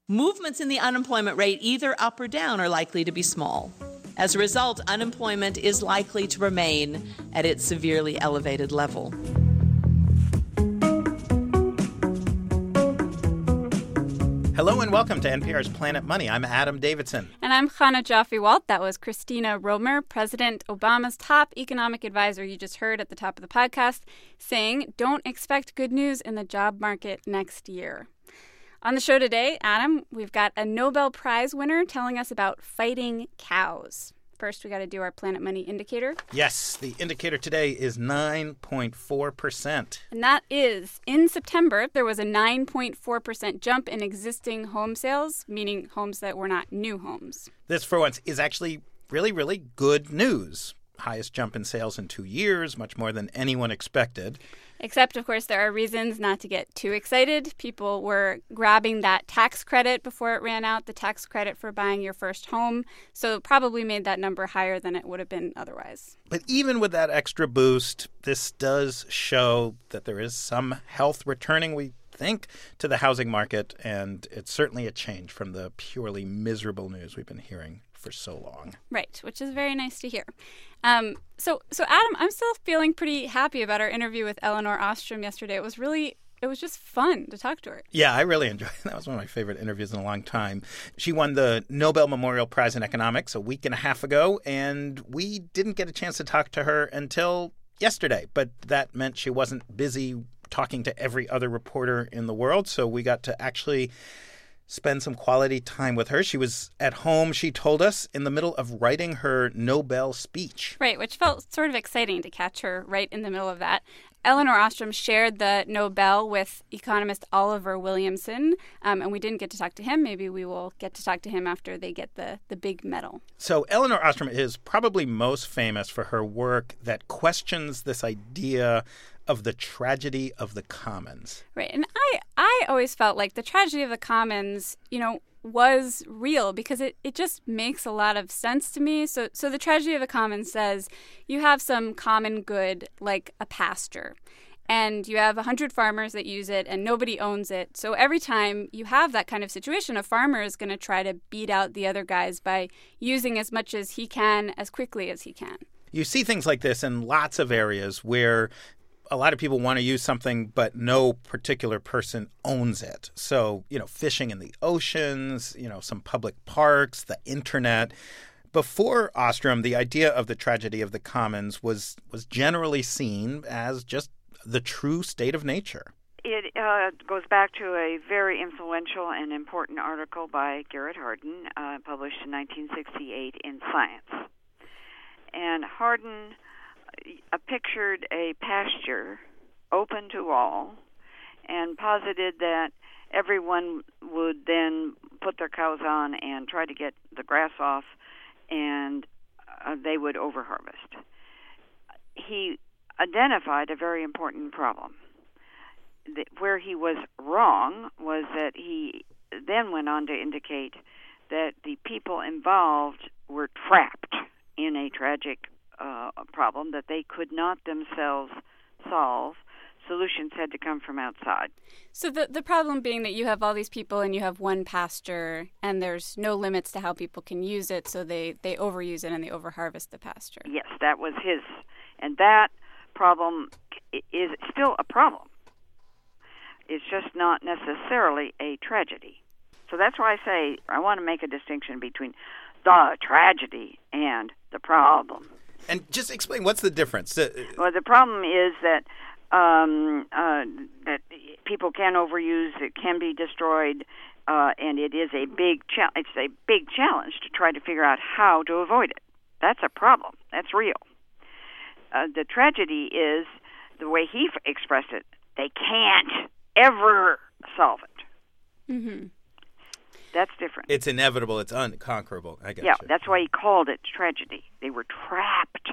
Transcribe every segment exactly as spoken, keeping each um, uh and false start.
Movements in the unemployment rate, either up or down, are likely to be small. As a result, unemployment is likely to remain at its severely elevated level. Hello and welcome to N P R's Planet Money. I'm Adam Davidson. And I'm Chana Joffe-Walt. That was Christina Romer, President Obama's top economic advisor you just heard at the top of the podcast, saying don't expect good news in the job market next year. On the show today, Adam, we've got a Nobel Prize winner telling us about fighting cows. First, we got to do our Planet Money indicator. Yes, the indicator today is nine point four percent. And that is, in September, there was a nine point four percent jump in existing home sales, meaning homes that were not new homes. This, for once, is actually really, really good news. Highest jump in sales in two years, much more than anyone expected. Except, of course, there are reasons not to get too excited. People were grabbing that tax credit before it ran out, the tax credit for buying your first home. So it probably made that number higher than it would have been otherwise. But even with that extra boost, this does show that there is some health returning, we think, to the housing market. And it's certainly a change from the purely miserable news we've been hearing for so long. Right, which is very nice to hear. Um, so, so Adam, I'm still feeling pretty happy about our interview with Elinor Ostrom yesterday. It was really, it was just fun to talk to her. Yeah, I really enjoyed it. That was one of my favorite interviews in a long time. She won the Nobel Memorial Prize in Economics a week and a half ago, and we didn't get a chance to talk to her until yesterday. But that meant she wasn't busy talking to every other reporter in the world, so we got to actually spend some quality time with her. She was at home, she told us, in the middle of writing her Nobel speech. Right, which felt sort of exciting to catch her right in the middle of that. Elinor Ostrom shared the Nobel with economist Oliver Williamson, um, and we didn't get to talk to him. Maybe we will get to talk to him after they get the, the big medal. So Elinor Ostrom is probably most famous for her work that questions this idea of the tragedy of the commons. Right. And I, I always felt like the tragedy of the commons, you know, was real because it, it just makes a lot of sense to me. So so the tragedy of the commons says you have some common good like a pasture and you have one hundred farmers that use it and nobody owns it. So every time you have that kind of situation, a farmer is going to try to beat out the other guys by using as much as he can as quickly as he can. You see things like this in lots of areas where a lot of people want to use something, but no particular person owns it. So, you know, fishing in the oceans, you know, some public parks, the internet. Before Ostrom, the idea of the tragedy of the commons was was generally seen as just the true state of nature. It uh, goes back to a very influential and important article by Garrett Hardin, uh, published in nineteen sixty-eight in Science. And Hardin uh, pictured a pasture open to all and posited that everyone would then put their cows on and try to get the grass off, and uh, they would overharvest. He identified a very important problem. The, where he was wrong was that he then went on to indicate that the people involved were trapped in a tragic uh, problem that they could not themselves solve. Solutions had to come from outside. So the the problem being that you have all these people and you have one pasture and there's no limits to how people can use it, so they, they overuse it and they overharvest the pasture. Yes, that was his. And that problem is still a problem. It's just not necessarily a tragedy. So that's why I say I want to make a distinction between the tragedy and the problem. And just explain, what's the difference? Well, the problem is that um, uh, that people can overuse, it can be destroyed, uh, and it is a big cha- it's a big challenge to try to figure out how to avoid it. That's a problem. That's real. Uh, the tragedy is the way he f- expressed it. They can't ever solve it. Mm-hmm. That's different. It's inevitable. It's unconquerable. I get Yeah, you. that's why he called it tragedy. They were trapped.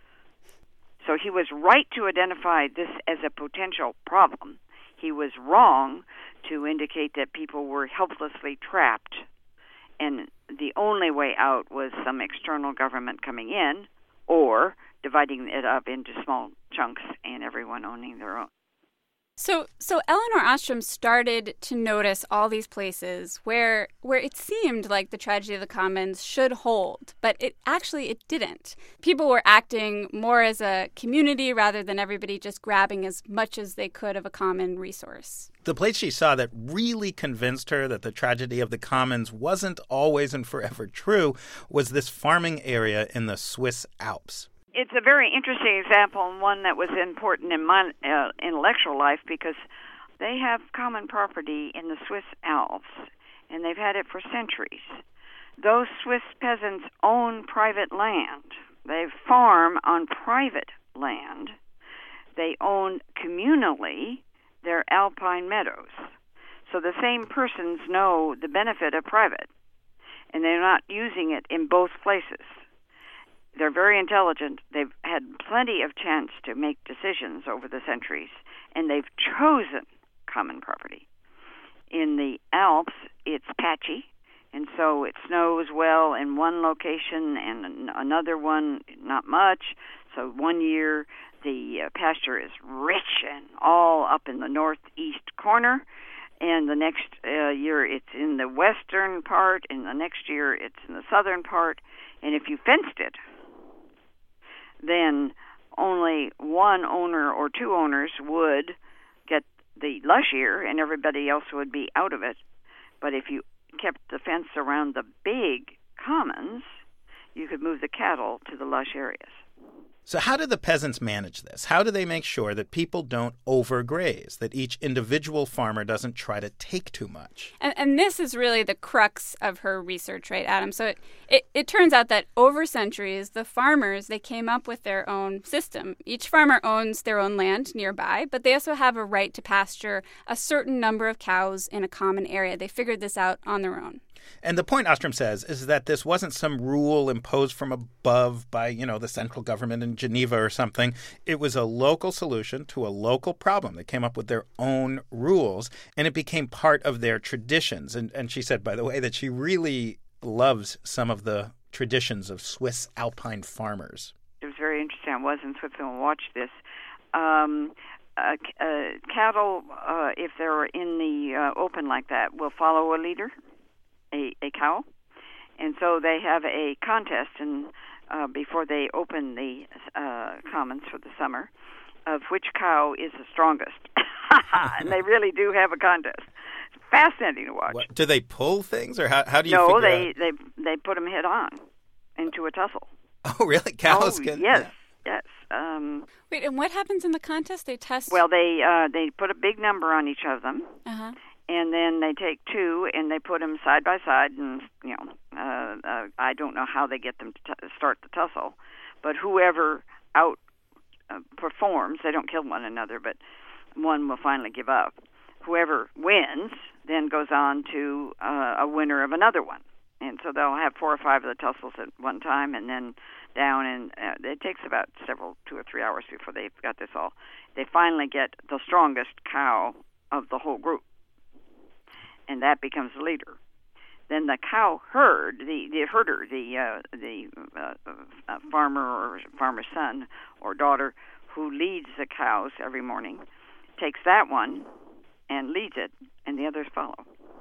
So he was right to identify this as a potential problem. He was wrong to indicate that people were helplessly trapped, and the only way out was some external government coming in or dividing it up into small chunks and everyone owning their own. So, so Elinor Ostrom started to notice all these places where where it seemed like the tragedy of the commons should hold, but it actually it didn't. People were acting more as a community rather than everybody just grabbing as much as they could of a common resource. The place she saw that really convinced her that the tragedy of the commons wasn't always and forever true was this farming area in the Swiss Alps. It's a very interesting example and one that was important in my uh, intellectual life because they have common property in the Swiss Alps, and they've had it for centuries. Those Swiss peasants own private land. They farm on private land. They own communally their alpine meadows. So the same persons know the benefit of private, and they're not using it in both places. They're very intelligent. They've had plenty of chance to make decisions over the centuries, and they've chosen common property. In the Alps, it's patchy, and so it snows well in one location and another one not much. So one year the uh, pasture is rich and all up in the northeast corner, and the next uh, year it's in the western part, and the next year it's in the southern part. And if you fenced it, then only one owner or two owners would get the lush year and everybody else would be out of it. But if you kept the fence around the big commons, you could move the cattle to the lush areas. So how do the peasants manage this? How do they make sure that people don't overgraze, that each individual farmer doesn't try to take too much? And, and this is really the crux of her research, right, Adam? So it, it, it turns out that over centuries, the farmers, they came up with their own system. Each farmer owns their own land nearby, but they also have a right to pasture a certain number of cows in a common area. They figured this out on their own. And the point Ostrom says is that this wasn't some rule imposed from above by, you know, the central government in Geneva or something. It was a local solution to a local problem. They came up with their own rules, and it became part of their traditions. And, and she said, by the way, that she really loves some of the traditions of Swiss alpine farmers. It was very interesting. I was in Switzerland and watched this. Um, uh, uh, cattle, uh, if they're in the uh, open like that, will follow a leader. A, a cow, and so they have a contest and uh, before they open the uh, commons for the summer of which cow is the strongest. And they really do have a contest. It's fascinating to watch. What, do they pull things, or how, how do you no, figure they, out? they they put them head on into a tussle. Oh, really? Cows oh, can? Yes, yes. Um, Wait, and what happens in the contest? They test? well, they uh, they put a big number on each of them. Uh-huh. And then they take two and they put them side by side, and you know, uh, uh, I don't know how they get them to t- start the tussle, but whoever out uh, performs, they don't kill one another, but one will finally give up. Whoever wins then goes on to uh, a winner of another one, and so they'll have four or five of the tussles at one time, and then down, and uh, it takes about several, two or three hours before they've got this all. They finally get the strongest cow of the whole group, and that becomes the leader. Then the cow herd, the, the herder, the uh, the uh, uh, farmer or farmer's son or daughter who leads the cows every morning, takes that one and leads it, and the others follow.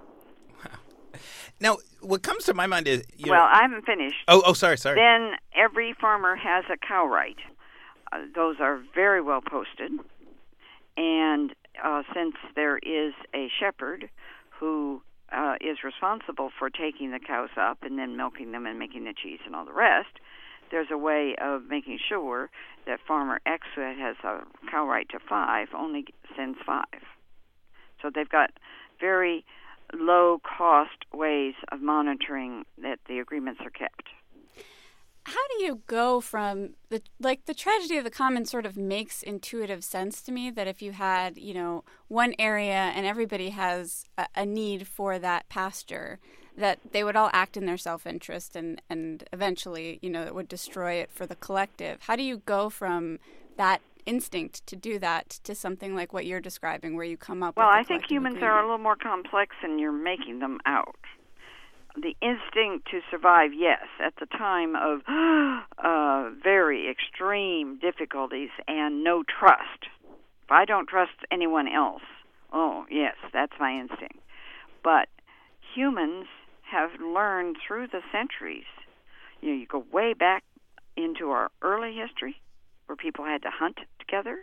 Wow. Now, what comes to my mind is... You well, know, I haven't finished. Oh, oh, sorry, sorry. Then every farmer has a cow right. Uh, those are very well posted, and uh, since there is a shepherd who uh, is responsible for taking the cows up and then milking them and making the cheese and all the rest, there's a way of making sure that Farmer X, who has a cow right to five, only sends five. So they've got very low-cost ways of monitoring that the agreements are kept. How do you go from the like the tragedy of the commons sort of makes intuitive sense to me that if you had, you know, one area and everybody has a, a need for that pasture, that they would all act in their self-interest and, and eventually, you know, it would destroy it for the collective. How do you go from that instinct to do that to something like what you're describing where you come up well, with Well, I think humans agreement? are a little more complex than you're making them out. The instinct to survive, yes, at the time of uh, very extreme difficulties and no trust If I don't trust anyone else, oh, yes, that's my instinct. But humans have learned through the centuries. You know, you go way back into our early history where people had to hunt together.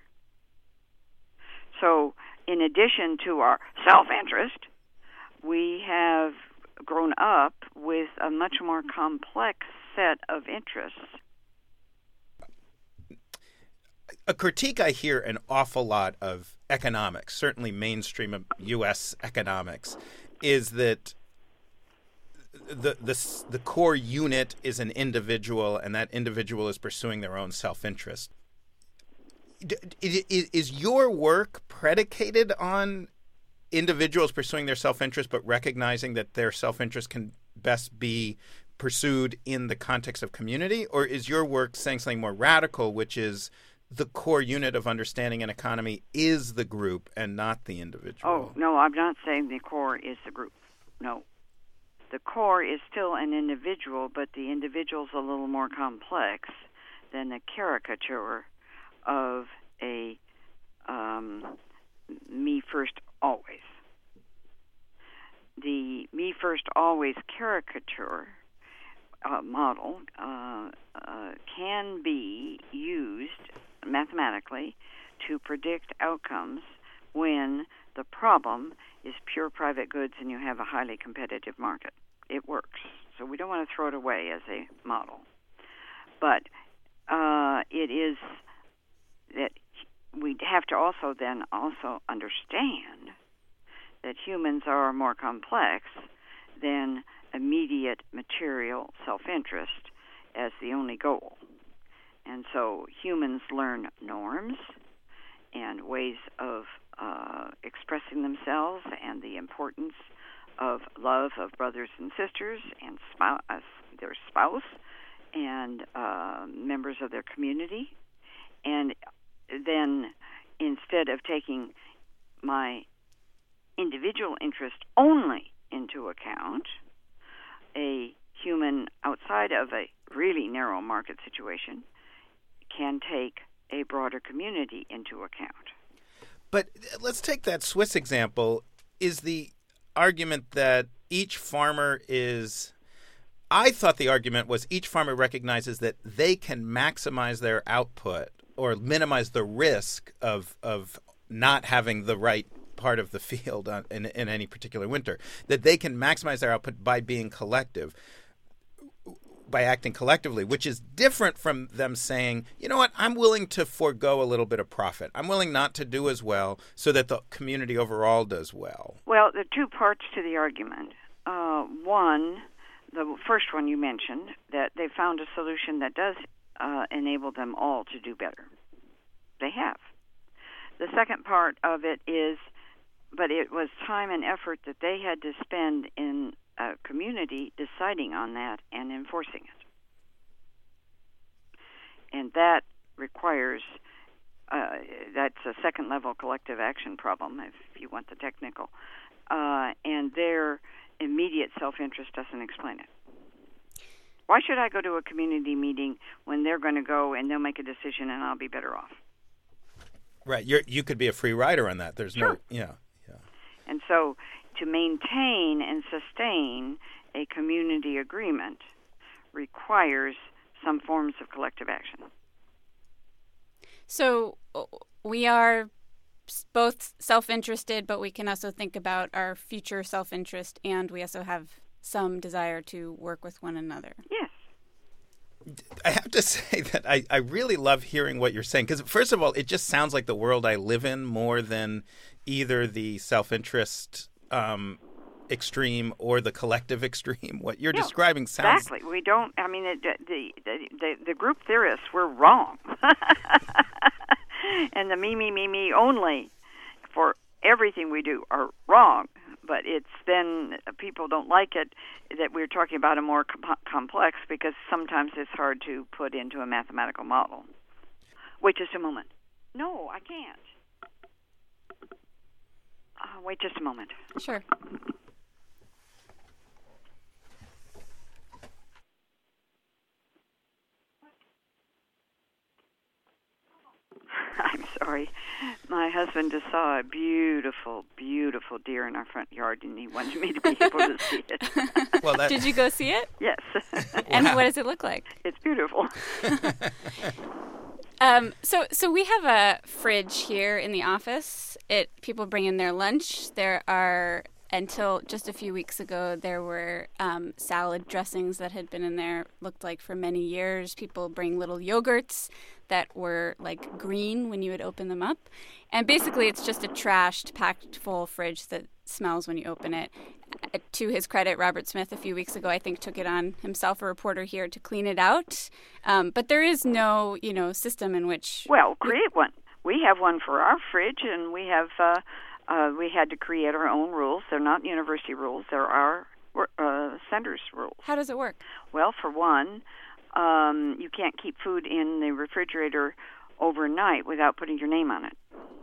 So in addition to our self-interest, we have grown up with a much more complex set of interests. A critique I hear an awful lot of economics, certainly mainstream U S economics, is that the the the core unit is an individual, and that individual is pursuing their own self-interest. Is your work predicated on individuals pursuing their self-interest, but recognizing that their self-interest can best be pursued in the context of community? Or is your work saying something more radical, which is the core unit of understanding an economy is the group and not the individual? Oh, no, I'm not saying the core is the group. No. The core is still an individual, but the individual's a little more complex than the caricature of a um, me first always. The me first always caricature uh, model uh, uh, can be used mathematically to predict outcomes when the problem is pure private goods and you have a highly competitive market. It works. So we don't want to throw it away as a model. But uh, it is that we have to also then also understand that humans are more complex than immediate material self-interest as the only goal. And so humans learn norms and ways of uh, expressing themselves and the importance of love of brothers and sisters and spouse, uh, their spouse and uh, members of their community. And then instead of taking my individual interest only into account, a human outside of a really narrow market situation can take a broader community into account. But let's take that Swiss example. Is the argument that each farmer is... I thought the argument was each farmer recognizes that they can maximize their output or minimize the risk of of not having the right part of the field on, in, in any particular winter, that they can maximize their output by being collective, by acting collectively, which is different from them saying, you know what, I'm willing to forego a little bit of profit. I'm willing not to do as well so that the community overall does well. Well, there are two parts to the argument. Uh, one, the first one you mentioned, that they found a solution that does uh, enable them all to do better. They have. The second part of it is, but it was time and effort that they had to spend in a community deciding on that and enforcing it. And that requires, uh, that's a second level collective action problem, if you want the technical. Uh, and their immediate self-interest doesn't explain it. Why should I go to a community meeting when they're going to go and they'll make a decision and I'll be better off? Right. You're, you could be a free rider on that. There's sure. no, yeah, yeah. And so to maintain and sustain a community agreement requires some forms of collective action. So we are both self-interested, but we can also think about our future self-interest, and we also have some desire to work with one another. Yes. I have to say that I, I really love hearing what you're saying, because first of all, it just sounds like the world I live in more than either the self-interest um, extreme or the collective extreme. What you're yeah, describing sounds... Exactly. We don't, I mean, the, the, the, the group theorists were wrong. And the me, me, me, me only for everything we do are wrong. But it's then people don't like it that we're talking about a more com- complex because sometimes it's hard to put into a mathematical model. Wait just a moment. No, I can't. Uh, wait just a moment. Sure. I'm sorry. My husband just saw a beautiful, beautiful deer in our front yard, and he wanted me to be able to see it. Well, that... Did you go see it? Yes. And Wow. what does it look like? It's beautiful. Um, so, so we have a fridge here in the office. It people bring in their lunch. There are, until just a few weeks ago, there were um, salad dressings that had been in there. Looked like for many years. People bring little yogurts that were like green when you would open them up, and basically it's just a trashed, packed full fridge that smells when you open it. Uh, To his credit, Robert Smith a few weeks ago, I think, took it on himself, a reporter here, to clean it out. Um, but there is no, you know, system in which. Well, create one. We have one for our fridge, and we have uh, uh, we had to create our own rules. They're not university rules. They're our uh, center's rules. How does it work? Well, for one, um, you can't keep food in the refrigerator overnight without putting your name on it.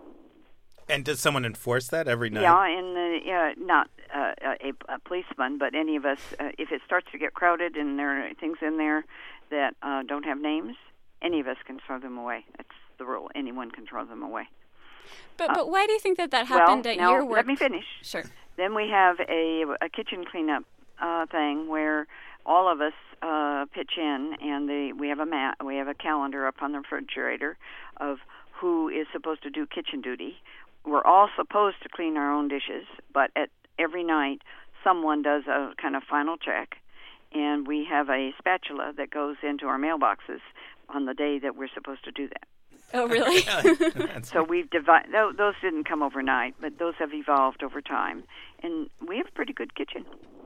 And does someone enforce that every night? Yeah, in the uh, not uh, a, a policeman, but any of us. Uh, if it starts to get crowded and there are things in there that uh, don't have names, any of us can throw them away. That's the rule. Anyone can throw them away. But Uh, but why do you think that that happened well, at now, your work? let me finish. Sure. Then we have a, a kitchen cleanup uh, thing where all of us uh, pitch in, and the, we have a mat, we have a calendar up on the refrigerator of who is supposed to do kitchen duty. We're all supposed to clean our own dishes, but at every night someone does a kind of final check, and we have a spatula that goes into our mailboxes on the day that we're supposed to do that. Oh, really? So we've divided. Those didn't come overnight, but those have evolved over time, and we have a pretty good kitchen.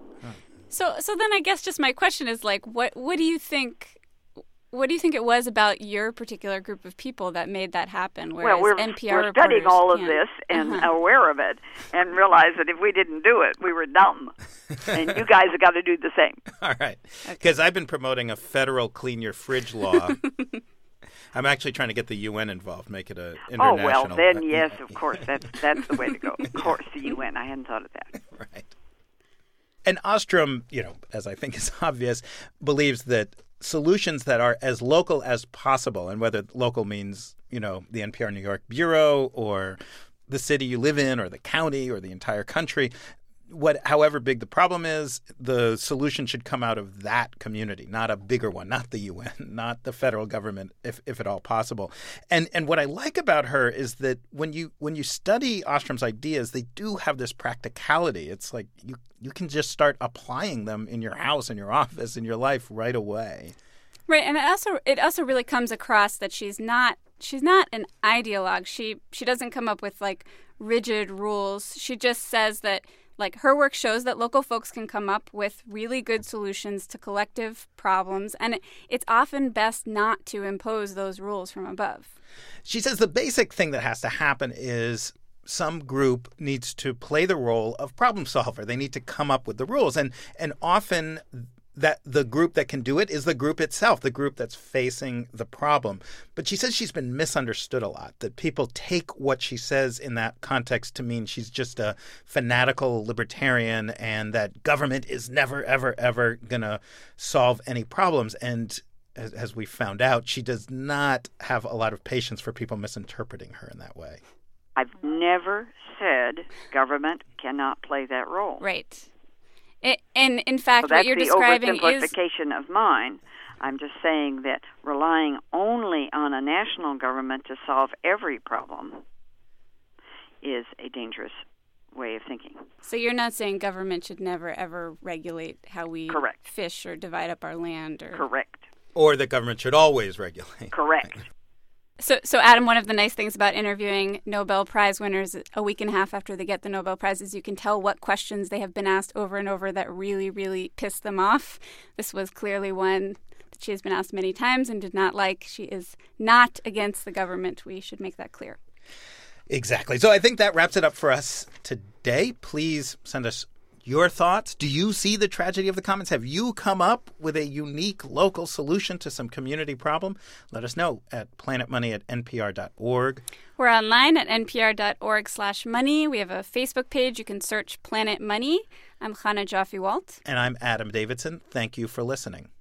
So so then I guess just my question is like, what what do you think? What do you think it was about your particular group of people that made that happen? Well, we're, N P R we're studying reporters all of can't? this and Uh-huh. aware of it, and realize that if we didn't do it, we were dumb. And you guys have got to do the same. All right. Because I've been promoting a federal clean your fridge law. I'm actually trying to get the U N involved, make it a Oh, international. well, then, yes, of course. That's, that's the way to go. Of course, the U N. I hadn't thought of that. Right. And Ostrom, you know, as I think is obvious, believes that solutions that are as local as possible, and whether local means, you know, the N P R New York Bureau or the city you live in or the county or the entire country, what, however big the problem is, the solution should come out of that community, not a bigger one, not the U N, not the federal government, if, if at all possible. And and what I like about her is that when you when you study Ostrom's ideas, they do have this practicality. It's like you you can just start applying them in your house, in your office, in your life right away. Right, and it also it also really comes across that she's not she's not an ideologue. She she doesn't come up with like rigid rules. She just says that like her work shows that local folks can come up with really good solutions to collective problems, and it, it's often best not to impose those rules from above. She says the basic thing that has to happen is some group needs to play the role of problem solver. They need to come up with the rules, and and often that the group that can do it is the group itself, the group that's facing the problem. But she says she's been misunderstood a lot, that people take what she says in that context to mean she's just a fanatical libertarian and that government is never, ever, ever going to solve any problems. And as, as we found out, she does not have a lot of patience for people misinterpreting her in that way. I've never said government cannot play that role. Right. It, and in fact, so what you're describing that's is the oversimplification of mine. I'm just saying that relying only on a national government to solve every problem is a dangerous way of thinking. So you're not saying government should never, ever regulate how we Correct. fish or divide up our land? Or... Correct. Or that government should always regulate. Correct. So, so Adam, one of the nice things about interviewing Nobel Prize winners a week and a half after they get the Nobel Prize is you can tell what questions they have been asked over and over that really, really piss them off. This was clearly one that she has been asked many times and did not like. She is not against the government. We should make that clear. Exactly. So I think that wraps it up for us today. Please send us your thoughts. Do you see the tragedy of the commons? Have you come up with a unique local solution to some community problem? Let us know at planetmoney at n p r dot org. We're online at n p r dot org slash money. We have a Facebook page. You can search Planet Money. I'm Chana Joffe-Walt. And I'm Adam Davidson. Thank you for listening.